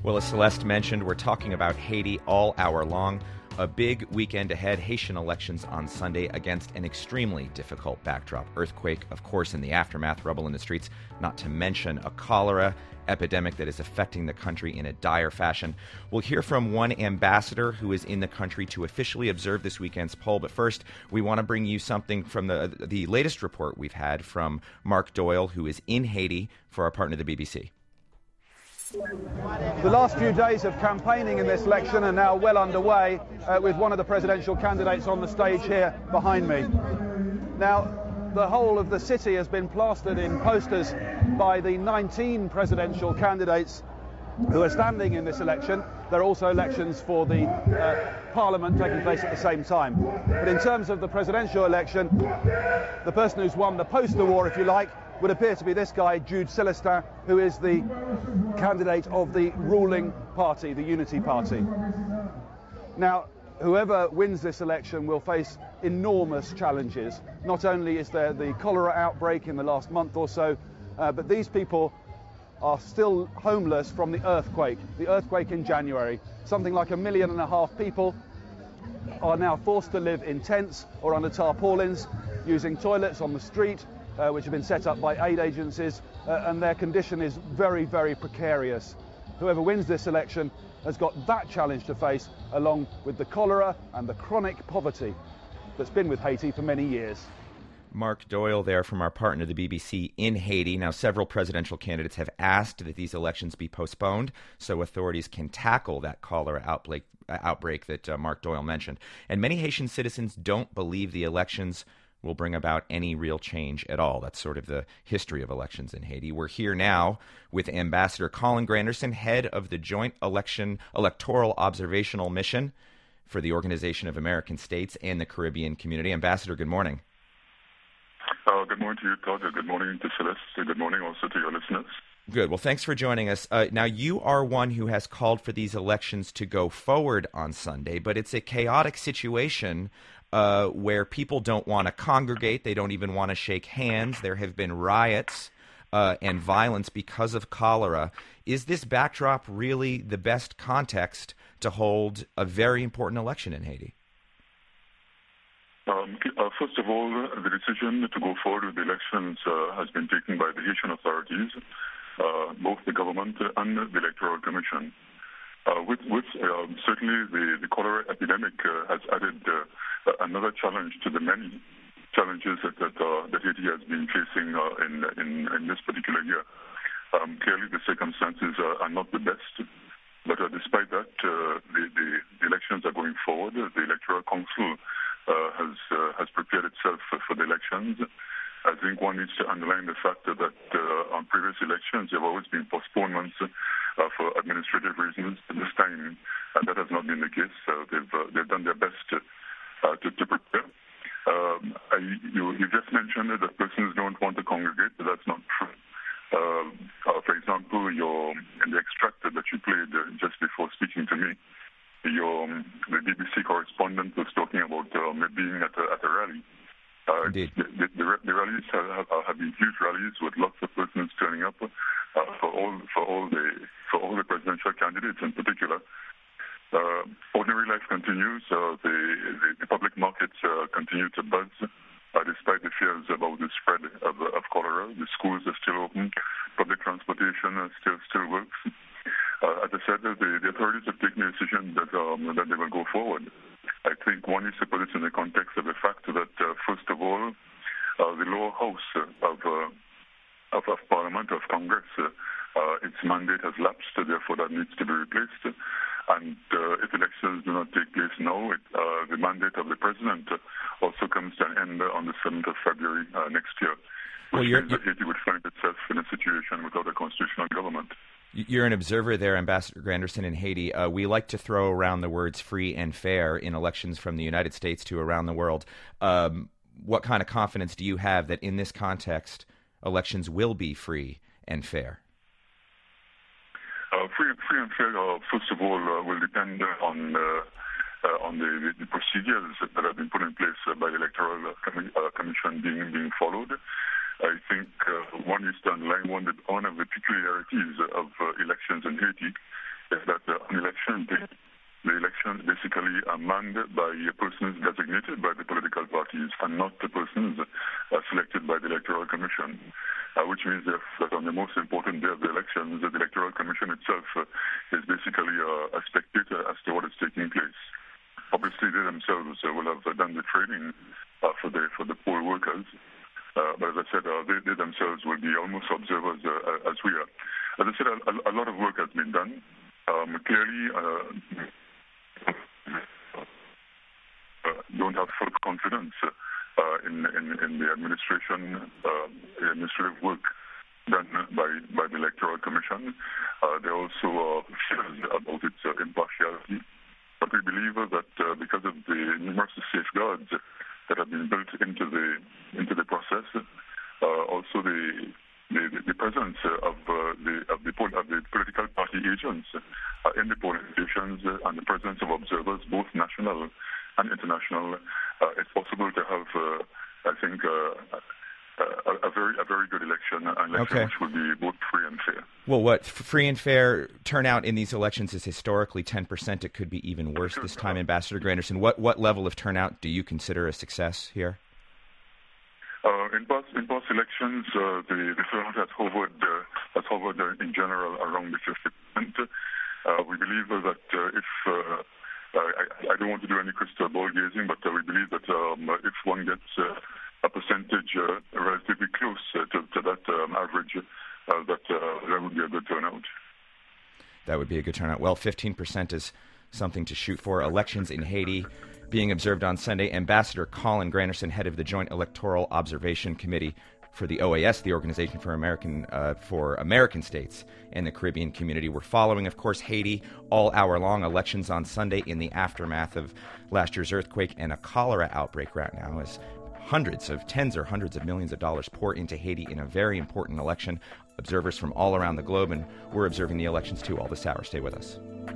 Well, as Celeste mentioned, we're talking about Haiti all hour long. A big weekend ahead, Haitian elections on Sunday against an extremely difficult backdrop. Earthquake, of course, in the aftermath, rubble in the streets, not to mention a cholera epidemic that is affecting the country in a dire fashion. We'll hear from one ambassador who is in the country to officially observe this weekend's poll. But first, we want to bring you something from the latest report we've had from Mark Doyle, who is in Haiti for our partner, the BBC. The last few days of campaigning in this election are now well underway, with one of the presidential candidates on the stage here behind me. Now, the whole of the city has been plastered in posters by the 19 presidential candidates who are standing in this election. There are also elections for the parliament taking place at the same time. But in terms of the presidential election, the person who's won the poster war, if you like, would appear to be this guy, Jude Celestin, who is the candidate of the ruling party, the Unity Party. Now, whoever wins this election will face enormous challenges. Not only is there the cholera outbreak in the last month or so, but these people are still homeless from the earthquake in January. Something like 1.5 million people are now forced to live in tents or under tarpaulins, using toilets on the street, which have been set up by aid agencies, and their condition is very, very precarious. Whoever wins this election has got that challenge to face, along with the cholera and the chronic poverty that's been with Haiti for many years. Mark Doyle there from our partner, the BBC, in Haiti. Now, several presidential candidates have asked that these elections be postponed so authorities can tackle that cholera outbreak that Mark Doyle mentioned. And many Haitian citizens don't believe the elections will bring about any real change at all. That's sort of the history of elections in Haiti. We're here now with Ambassador Colin Granderson, head of the Joint Electoral Observational Mission for the Organization of American States and the Caribbean Community. Ambassador, good morning. Good morning to you, Todd. Good morning to Celeste. Good morning also to your listeners. Good. Well, thanks for joining us. Now, you are one who has called for these elections to go forward on Sunday, but it's a chaotic situation where people don't want to congregate. They don't even want to shake hands. There have been riots and violence because of cholera. Is this backdrop really the best context to hold a very important election in Haiti? First of all, the decision to go forward with the elections has been taken by the Haitian authorities, both the government and the Electoral Commission. Certainly the cholera epidemic has added another challenge to the many challenges that Haiti has been facing in this particular year. Clearly, the circumstances are not the best, but despite that, the elections are going forward. The Electoral Council has prepared itself for the elections. I think one needs to underline the fact that on previous elections there have always been postponements for administrative reasons. This time, that has not been the case. They've done their best to prepare. You just mentioned that persons don't want to congregate, but that's not true. For example, in the extract that you played just before speaking to me, the BBC correspondent was talking about being at a rally. Indeed. The rallies have been huge rallies with lots of persons turning up for all the presidential candidates in particular. Ordinary life continues. The public markets continue to buzz despite the fears about the spread of cholera. The schools are still open. Public transportation still works. As I said, the authorities have taken a decision that they will go forward. I think one needs to put this in the context of the fact that, first of all, the lower house of Parliament, of Congress, its mandate has lapsed, therefore that needs to be replaced. And if elections do not take place now, the mandate of the president also comes to an end on the 7th of February next year, which means that Haiti would find itself in a situation without a constitutional government. You're an observer there, Ambassador Granderson, in Haiti. We like to throw around the words free and fair in elections from the United States to around the world. What kind of confidence do you have that in this context, elections will be free and fair? Free and fair, first of all, will depend on the procedures that have been put in place by the Electoral Commission being followed. I think one is to underline one of the peculiarities of elections in Haiti is that on election day, the elections basically are manned by persons designated by the political parties and not the persons selected by the Electoral Commission, which means that on the most important day of the elections, the Electoral Commission itself is basically a spectator as to what is taking place. Obviously, they themselves will have done the training for the poll workers, but as I said, they themselves will be almost observers as we are. As I said, a lot of work has been done. Clearly, don't have full confidence in the administrative work done by the Electoral Commission. There are also fears about its impartiality. But we believe that because of the numerous safeguards that have been built into the process, also the presence of the political party agents in the polling stations and the presence of observers, both national and international, it's possible to have, I think, a very good election, which will be both free and fair. Well, what free and fair turnout in these elections is historically 10%. It could be even worse this time, Ambassador Granderson. What level of turnout do you consider a success here? In past elections, the turnout has hovered in general around the 50%. We believe that if I don't want to do any crystal ball gazing, but we believe that if one gets a percentage relatively close to that average, that would be a good turnout. That would be a good turnout. Well, 15% is something to shoot for. Elections in Haiti being observed on Sunday. Ambassador Colin Granderson, head of the Joint Electoral Observation Committee for the OAS, the Organization for American States and the Caribbean Community. We're following, of course, Haiti all hour long. Elections on Sunday in the aftermath of last year's earthquake and a cholera outbreak right now as tens or hundreds of millions of dollars pour into Haiti in a very important election. Observers from all around the globe, and we're observing the elections too all this hour. Stay with us.